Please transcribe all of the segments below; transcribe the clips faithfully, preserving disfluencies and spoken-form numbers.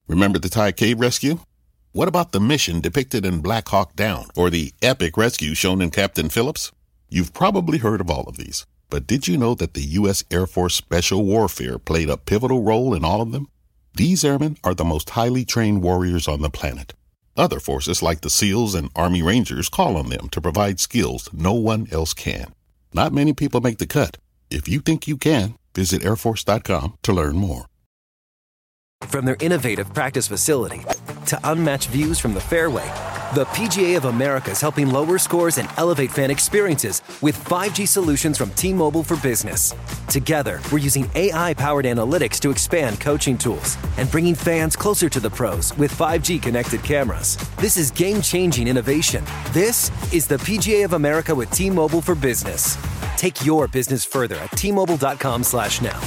Remember the Thai cave rescue? What about the mission depicted in Black Hawk Down or the epic rescue shown in Captain Phillips? You've probably heard of all of these, but did you know that the U S Air Force Special Warfare played a pivotal role in all of them? These airmen are the most highly trained warriors on the planet. Other forces like the SEALs and Army Rangers call on them to provide skills no one else can. Not many people make the cut. If you think you can, visit air force dot com to learn more. From their innovative practice facility to unmatched views from the fairway, the P G A of America is helping lower scores and elevate fan experiences with five G solutions from T-Mobile for Business. Together, we're using A I-powered analytics to expand coaching tools and bringing fans closer to the pros with five G connected cameras. This is game-changing innovation. This is the P G A of America with T-Mobile for Business. Take your business further at T Mobile dot com slash now.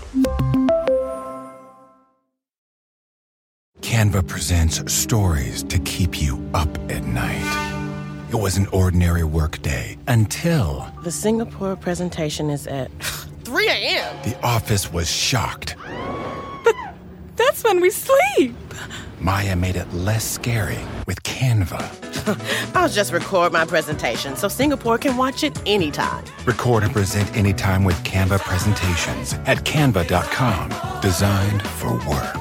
Canva presents stories to keep you up at night. It was an ordinary workday until... The Singapore presentation is at three a.m. The office was shocked. But that's when we sleep. Maya made it less scary with Canva. I'll just record my presentation so Singapore can watch it anytime. Record and present anytime with Canva presentations at canva dot com. Designed for work.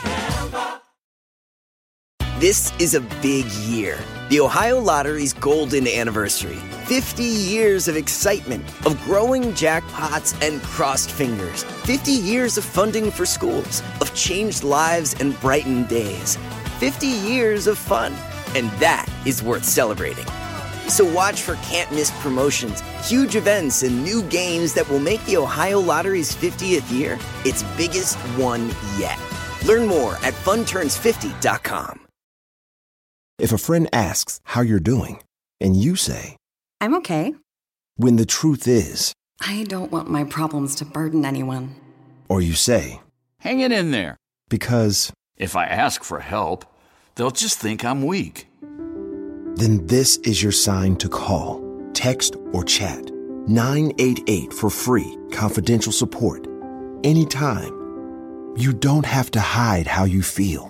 This is a big year. The Ohio Lottery's golden anniversary. fifty years of excitement, of growing jackpots and crossed fingers. fifty years of funding for schools, of changed lives and brightened days. fifty years of fun, and that is worth celebrating. So watch for can't-miss promotions, huge events, and new games that will make the Ohio Lottery's fiftieth year its biggest one yet. Learn more at fun turns fifty dot com. If a friend asks how you're doing, and you say, I'm okay. When the truth is, I don't want my problems to burden anyone. Or you say, hang it in there. Because if I ask for help, they'll just think I'm weak. Then this is your sign to call, text, or chat nine eight eight for free, confidential support. Anytime. You don't have to hide how you feel.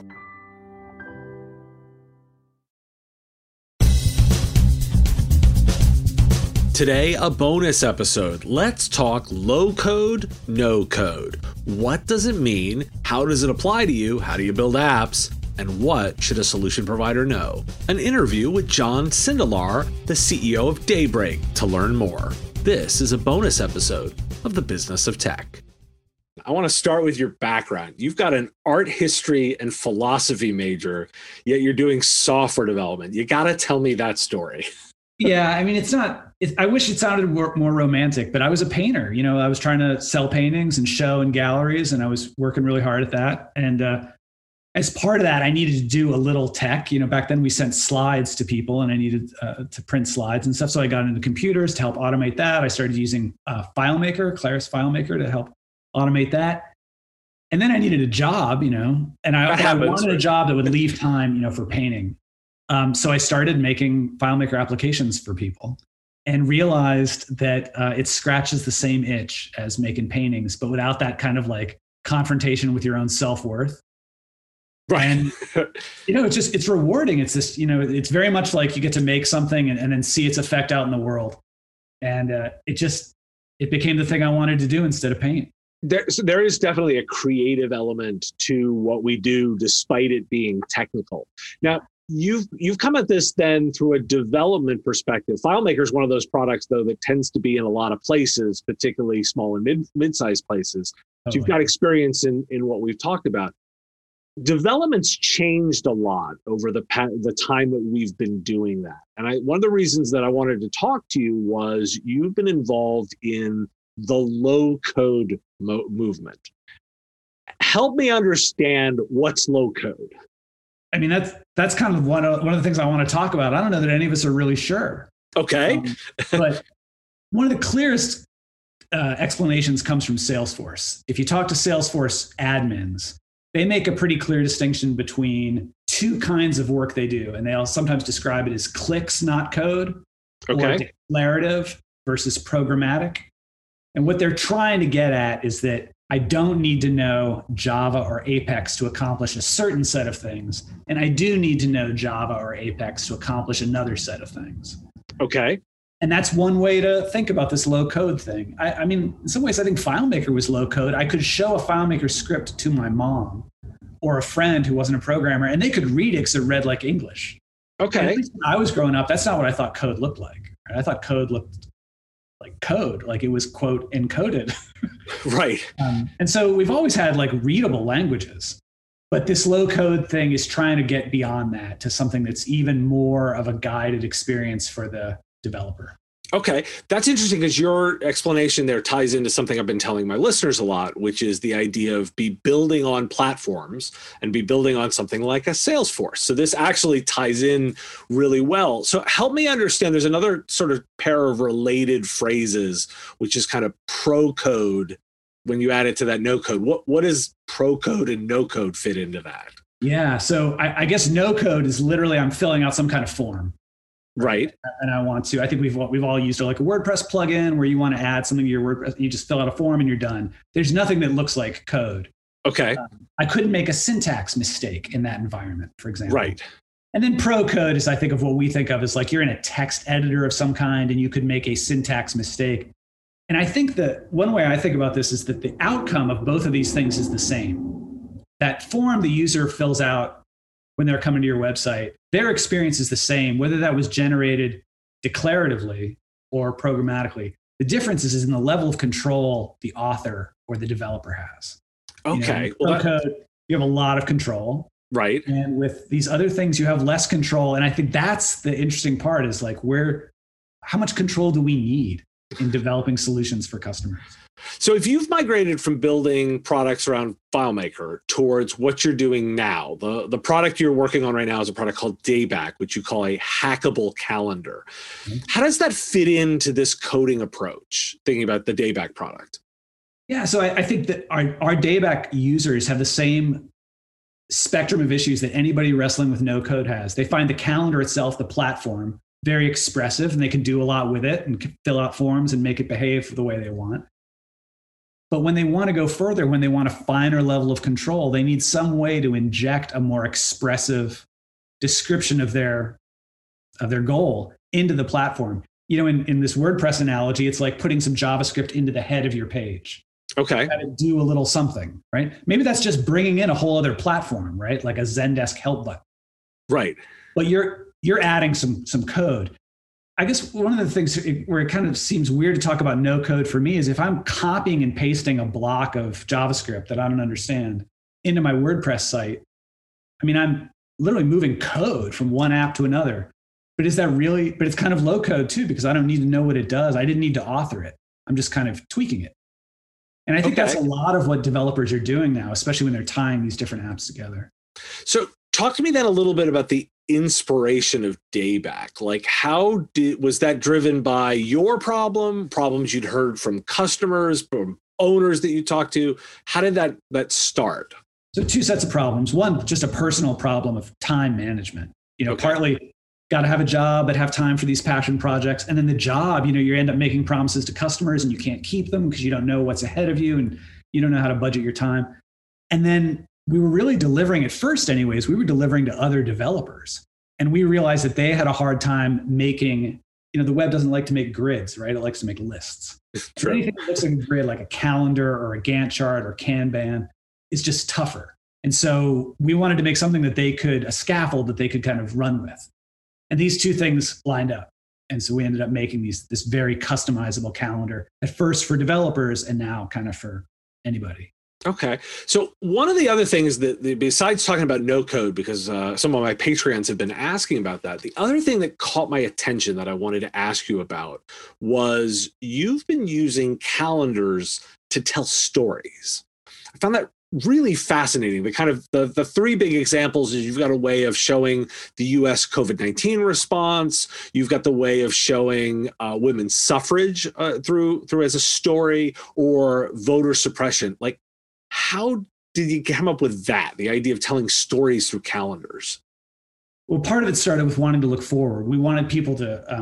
Today, a bonus episode. Let's talk low code, no code. What does it mean? How does it apply to you? How do you build apps? And what should a solution provider know? An interview with John Sindelar, the C E O of Daybreak, to learn more. This is a bonus episode of The Business of Tech. I want to start with your background. You've got an art history and philosophy major, yet you're doing software development. You got to tell me that story. Yeah, I mean, it's not, it, I wish it sounded more, more romantic, but I was a painter. You know, I was trying to sell paintings and show in galleries, and I was working really hard at that. And uh, as part of that, I needed to do a little tech. You know, back then we sent slides to people, and I needed uh, to print slides and stuff. So I got into computers to help automate that. I started using uh, FileMaker, Claris FileMaker, to help automate that. And then I needed a job, you know, and I, I wanted a job that would leave time, you know, for painting. Um, so I started making FileMaker applications for people and realized that uh, it scratches the same itch as making paintings, but without that kind of like confrontation with your own self-worth. Right. And, you know, it's just, it's rewarding. It's this, you know, it's very much like you get to make something and, and then see its effect out in the world. And uh, it just, it became the thing I wanted to do instead of paint. There, so there is definitely a creative element to what we do, despite it being technical. Now, You've you've come at this then through a development perspective. FileMaker is one of those products, though, that tends to be in a lot of places, particularly small and mid mid-sized places. So you've got experience in in what we've talked about. Development's changed a lot over the pa- the time that we've been doing that. And I, one of the reasons that I wanted to talk to you was you've been involved in the low code mo- movement. Help me understand what's low code. I mean, that's that's kind of one of one of the things I want to talk about. I don't know that any of us are really sure. Okay. Um, but one of the clearest uh, explanations comes from Salesforce. If you talk to Salesforce admins, they make a pretty clear distinction between two kinds of work they do. And they'll sometimes describe it as clicks, not code, okay, or declarative versus programmatic. And what they're trying to get at is that I don't need to know Java or Apex to accomplish a certain set of things. And I do need to know Java or Apex to accomplish another set of things. Okay. And that's one way to think about this low code thing. I, I mean, in some ways, I think FileMaker was low code. I could show a FileMaker script to my mom or a friend who wasn't a programmer, and they could read it because it read like English. Okay. At least when I was growing up, that's not what I thought code looked like. I thought code looked like code, like it was, quote, encoded. Right. Um, and so we've always had like readable languages, but this low code thing is trying to get beyond that to something that's even more of a guided experience for the developer. Okay, that's interesting because your explanation there ties into something I've been telling my listeners a lot, which is the idea of be building on platforms and be building on something like a Salesforce. So this actually ties in really well. So help me understand, there's another sort of pair of related phrases, which is kind of pro code when you add it to that no code. What, what does pro code and no code fit into that? Yeah, so I, I guess no code is literally I'm filling out some kind of form. Right. And I want to, I think we've we've all used like a WordPress plugin where you want to add something to your WordPress, you just fill out a form and you're done. There's nothing that looks like code. Okay. Um, I couldn't make a syntax mistake in that environment, for example. Right. And then pro code is, I think, of what we think of as like you're in a text editor of some kind and you could make a syntax mistake. And I think that one way I think about this is that the outcome of both of these things is the same. That form the user fills out when they're coming to your website, their experience is the same, whether that was generated declaratively or programmatically. The difference is in the level of control the author or the developer has. Okay. You know, well, that, code, you have a lot of control. Right. And with these other things, you have less control. And I think that's the interesting part is like where, how much control do we need in developing solutions for customers? So if you've migrated from building products around FileMaker towards what you're doing now, the, the product you're working on right now is a product called Dayback, which you call a hackable calendar. Mm-hmm. How does that fit into this coding approach, thinking about the Dayback product? Yeah, so I, I think that our, our Dayback users have the same spectrum of issues that anybody wrestling with no code has. They find the calendar itself, the platform, very expressive, and they can do a lot with it and fill out forms and make it behave the way they want. But when they want to go further, when they want a finer level of control, they need some way to inject a more expressive description of their, of their goal into the platform. You know, in, in this WordPress analogy, it's like putting some JavaScript into the head of your page. Okay. You gotta do a little something, right? Maybe that's just bringing in a whole other platform, right? Like a Zendesk help button. Right. But you're you're adding some some code. I guess one of the things where it kind of seems weird to talk about no code for me is if I'm copying and pasting a block of JavaScript that I don't understand into my WordPress site, I mean, I'm literally moving code from one app to another. But is that really, but it's kind of low code too, because I don't need to know what it does. I didn't need to author it. I'm just kind of tweaking it. And I think okay. that's a lot of what developers are doing now, especially when they're tying these different apps together. So talk to me then a little bit about the inspiration of Dayback. Like how did, was that driven by your problem, problems you'd heard from customers, from owners that you talked to? How did that, that start? So two sets of problems. One, just a personal problem of time management. You know, okay. partly got to have a job, but have time for these passion projects. And then the job, you know, you end up making promises to customers and you can't keep them because you don't know what's ahead of you and you don't know how to budget your time. And then we were really delivering at first anyways, we were delivering to other developers. And we realized that they had a hard time making, you know, the web doesn't like to make grids, right? It likes to make lists. Anything that looks like a grid, like a calendar or a Gantt chart or Kanban, is just tougher. And so we wanted to make something that they could, a scaffold that they could kind of run with. And these two things lined up. And so we ended up making these this very customizable calendar, at first for developers and now kind of for anybody. Okay. So one of the other things that, besides talking about no code, because uh, some of my Patreons have been asking about that, the other thing that caught my attention that I wanted to ask you about was you've been using calendars to tell stories. I found that really fascinating. The kind of the, the three big examples is you've got a way of showing the U S COVID nineteen response. You've got the way of showing uh, women's suffrage uh, through through as a story, or voter suppression. Like, how did you come up with that? The idea of telling stories through calendars? Well, part of it started with wanting to look forward. We wanted people to, um,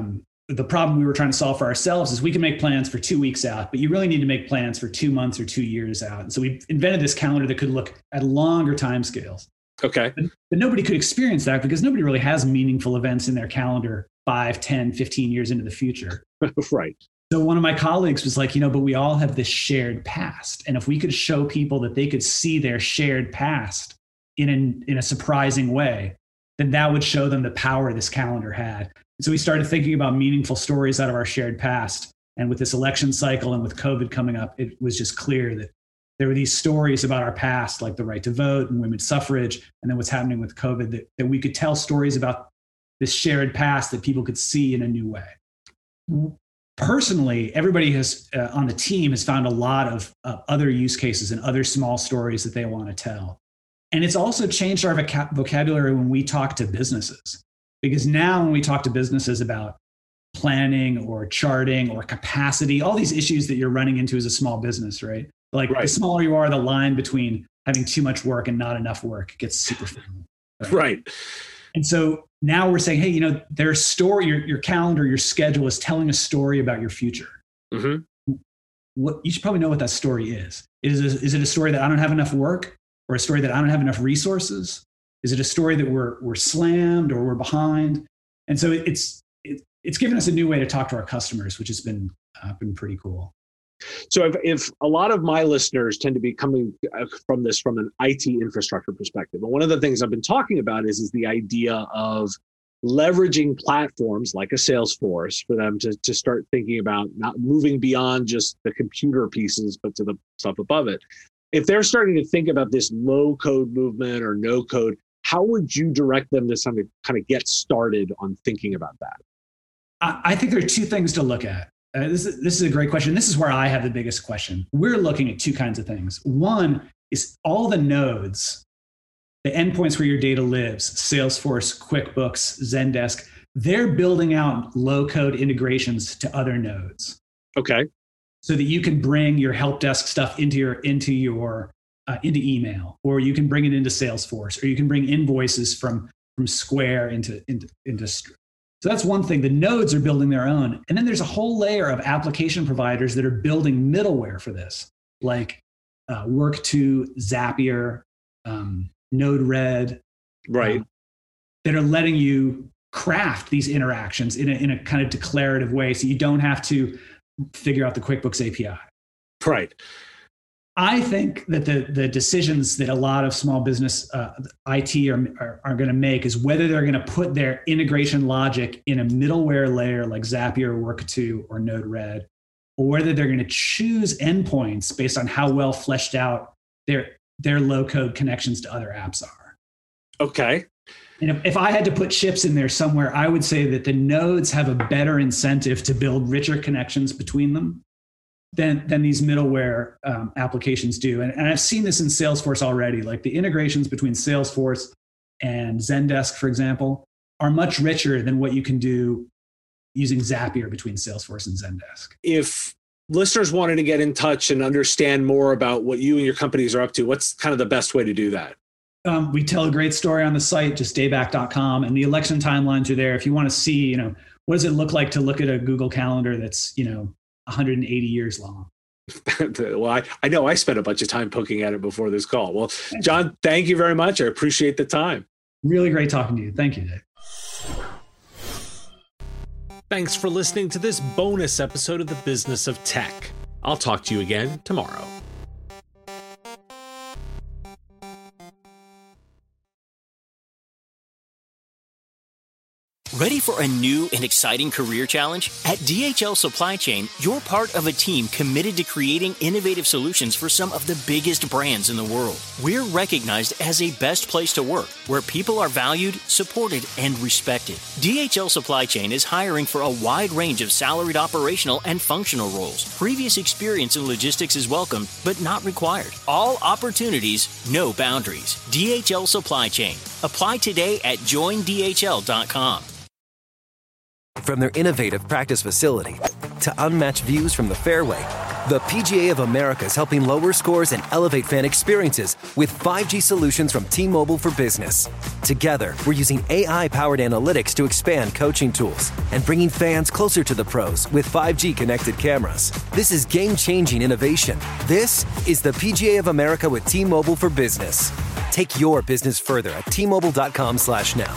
the problem we were trying to solve for ourselves is we can make plans for two weeks out, but you really need to make plans for two months or two years out. And so we invented this calendar that could look at longer timescales. Okay. But, but nobody could experience that because nobody really has meaningful events in their calendar five, ten, fifteen years into the future. Right. So one of my colleagues was like, you know, but we all have this shared past. And if we could show people that they could see their shared past in an, in a surprising way, then that would show them the power this calendar had. And so we started thinking about meaningful stories out of our shared past. And with this election cycle and with COVID coming up, it was just clear that there were these stories about our past, like the right to vote and women's suffrage, and then what's happening with COVID, that, that we could tell stories about this shared past that people could see in a new way. Personally, everybody has uh, on the team has found a lot of uh, other use cases and other small stories that they want to tell. And it's also changed our voc- vocabulary when we talk to businesses. Because now when we talk to businesses about planning or charting or capacity, all these issues that you're running into as a small business, right? Like right. The smaller you are, the line between having too much work and not enough work gets super thin. Right. right. And so now we're saying, hey, you know, there's story, your, your calendar, your schedule is telling a story about your future. Mm-hmm. What you should probably know what that story is. Is it, is it a story that I don't have enough work, or a story that I don't have enough resources? Is it a story that we're we're slammed or we're behind? And so it's it, it's given us a new way to talk to our customers, which has been uh, been pretty cool. So if, if a lot of my listeners tend to be coming from this from an I T infrastructure perspective, and one of the things I've been talking about is, is the idea of leveraging platforms like a Salesforce for them to, to start thinking about not moving beyond just the computer pieces, but to the stuff above it. If they're starting to think about this low code movement or no code, how would you direct them to something kind of get started on thinking about that? I, I think there are two things to look at. Uh, this, is, this is a great question. This is where I have the biggest question. We're looking at two kinds of things. One is all the nodes, the endpoints where your data lives, Salesforce, QuickBooks, Zendesk, they're building out low-code integrations to other nodes. Okay. So that you can bring your help desk stuff into your into your uh, into email, or you can bring it into Salesforce, or you can bring invoices from from Square into into into. So that's one thing. The nodes are building their own. And then there's a whole layer of application providers that are building middleware for this, like uh, Work two, Zapier, um, Node-RED, right? Um, that are letting you craft these interactions in a, in a kind of declarative way, so you don't have to figure out the QuickBooks A P I. Right. I think that the the decisions that a lot of small business uh, I T are, are, are going to make is whether they're going to put their integration logic in a middleware layer like Zapier, Work two, or Node-RED, or whether they're going to choose endpoints based on how well fleshed out their their low-code connections to other apps are. Okay. And if, if I had to put chips in there somewhere, I would say that the nodes have a better incentive to build richer connections between them than, than these middleware um, applications do. And, and I've seen this in Salesforce already. Like the integrations between Salesforce and Zendesk, for example, are much richer than what you can do using Zapier between Salesforce and Zendesk. If listeners wanted to get in touch and understand more about what you and your companies are up to, what's kind of the best way to do that? Um, we tell a great story on the site, just dayback dot com, and the election timelines are there. If you want to see, you know, what does it look like to look at a Google Calendar that's, you know, one hundred eighty years long? Well, I, I know I spent a bunch of time poking at it before this call. Well, John, thank you very much. I appreciate the time. Really great talking to you. Thank you, Dave. Thanks for listening to this bonus episode of The Business of Tech. I'll talk to you again tomorrow. Ready for a new and exciting career challenge? At D H L Supply Chain, you're part of a team committed to creating innovative solutions for some of the biggest brands in the world. We're recognized as a best place to work, where people are valued, supported, and respected. D H L Supply Chain is hiring for a wide range of salaried operational and functional roles. Previous experience in logistics is welcome, but not required. All opportunities, no boundaries. D H L Supply Chain. Apply today at join D H L dot com. From their innovative practice facility to unmatched views from the fairway, The P G A of America is helping lower scores and elevate fan experiences with five G solutions from T-Mobile for Business. Together, we're using A I-powered analytics to expand coaching tools and bringing fans closer to the pros with five G connected cameras. This is game-changing innovation. This is the P G A of America with T-Mobile for Business. Take your business further at T Mobile dot com slash now.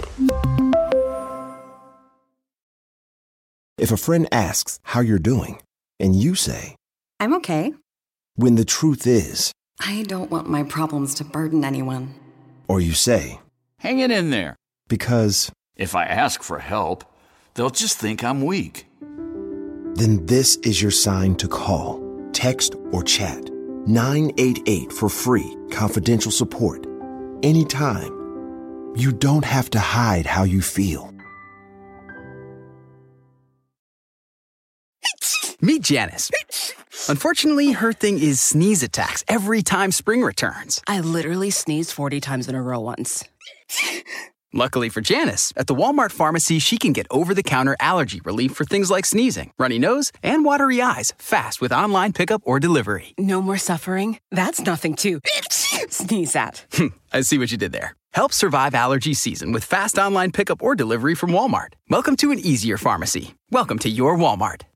If a friend asks how you're doing, and you say, I'm okay. When the truth is, I don't want my problems to burden anyone. Or you say, Hang it in there. Because if I ask for help, they'll just think I'm weak. Then this is your sign to call, text, or chat nine eight eight for free, confidential support. Anytime. You don't have to hide how you feel. Meet Janice. Unfortunately, her thing is sneeze attacks every time spring returns. I literally sneezed forty times in a row once. Luckily for Janice, at the Walmart pharmacy, she can get over-the-counter allergy relief for things like sneezing, runny nose, and watery eyes fast with online pickup or delivery. No more suffering? That's nothing to sneeze at. I see what you did there. Help survive allergy season with fast online pickup or delivery from Walmart. Welcome to an easier pharmacy. Welcome to your Walmart.